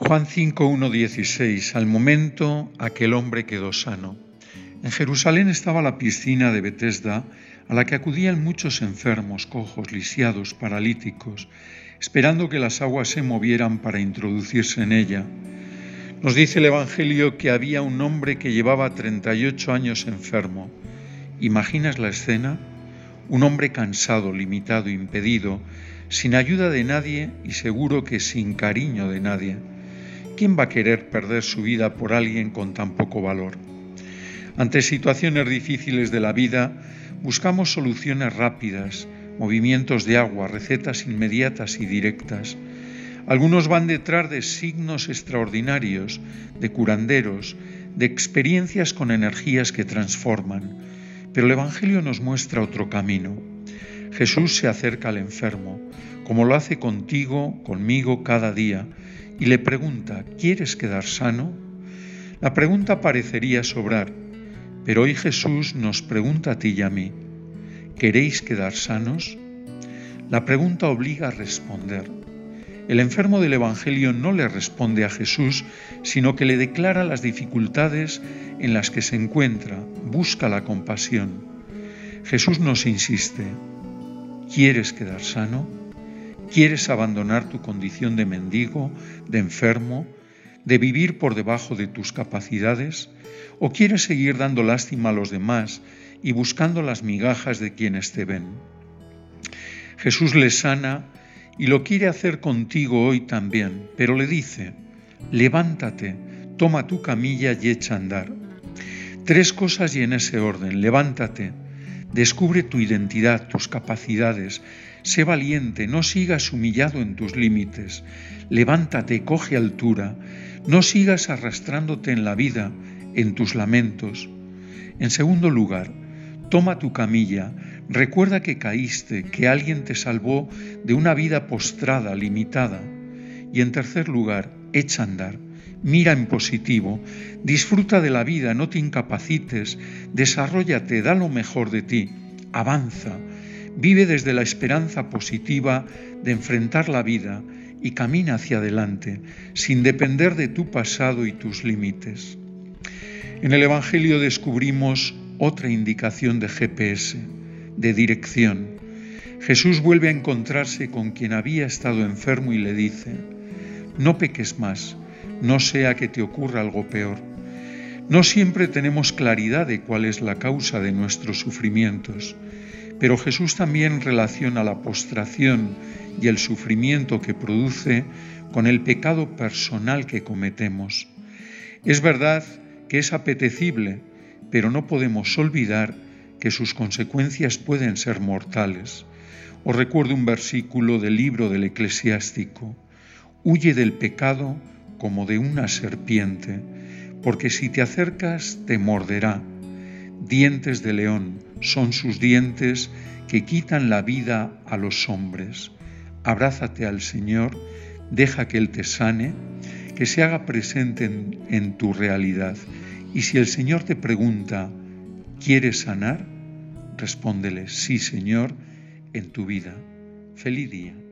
Juan 5:1-16. Al momento aquel hombre quedó sano. En Jerusalén estaba la piscina de Betesda, a la que acudían muchos enfermos, cojos, lisiados, paralíticos, esperando que las aguas se movieran para introducirse en ella. Nos dice el Evangelio que había un hombre que llevaba 38 años enfermo. ¿Imaginas la escena? Un hombre cansado, limitado, impedido, sin ayuda de nadie y seguro que sin cariño de nadie. ¿Quién va a querer perder su vida por alguien con tan poco valor? Ante situaciones difíciles de la vida, buscamos soluciones rápidas, movimientos de agua, recetas inmediatas y directas. Algunos van detrás de signos extraordinarios, de curanderos, de experiencias con energías que transforman. Pero el Evangelio nos muestra otro camino. Jesús se acerca al enfermo, como lo hace contigo, conmigo cada día, y le pregunta: ¿quieres quedar sano? La pregunta parecería sobrar, pero hoy Jesús nos pregunta a ti y a mí: ¿queréis quedar sanos? La pregunta obliga a responder. El enfermo del Evangelio no le responde a Jesús, sino que le declara las dificultades en las que se encuentra, busca la compasión. Jesús nos insiste: ¿quieres quedar sano? ¿Quieres abandonar tu condición de mendigo, de enfermo, de vivir por debajo de tus capacidades? ¿O quieres seguir dando lástima a los demás y buscando las migajas de quienes te ven? Jesús le sana y lo quiere hacer contigo hoy también, pero le dice: levántate, toma tu camilla y echa a andar. Tres cosas y en ese orden: levántate, descubre tu identidad, tus capacidades, sé valiente, no sigas humillado en tus límites, levántate, coge altura, no sigas arrastrándote en la vida, en tus lamentos. En segundo lugar, toma tu camilla, recuerda que caíste, que alguien te salvó de una vida postrada, limitada. Y en tercer lugar, echa a andar, mira en positivo, disfruta de la vida, no te incapacites, desarróllate, da lo mejor de ti, avanza, vive desde la esperanza positiva de enfrentar la vida y camina hacia adelante, sin depender de tu pasado y tus límites. En el Evangelio descubrimos otra indicación de GPS, de dirección. Jesús vuelve a encontrarse con quien había estado enfermo y le dice: no peques más, no sea que te ocurra algo peor. No siempre tenemos claridad de cuál es la causa de nuestros sufrimientos, pero Jesús también relaciona la postración y el sufrimiento que produce con el pecado personal que cometemos. Es verdad que es apetecible, pero no podemos olvidar que sus consecuencias pueden ser mortales. Os recuerdo un versículo del libro del Eclesiástico: huye del pecado como de una serpiente, porque si te acercas te morderá. Dientes de león son sus dientes que quitan la vida a los hombres. Abrázate al Señor, deja que Él te sane, que se haga presente en tu realidad. Y si el Señor te pregunta: ¿quieres sanar? Respóndele: sí, Señor, en tu vida. Feliz día.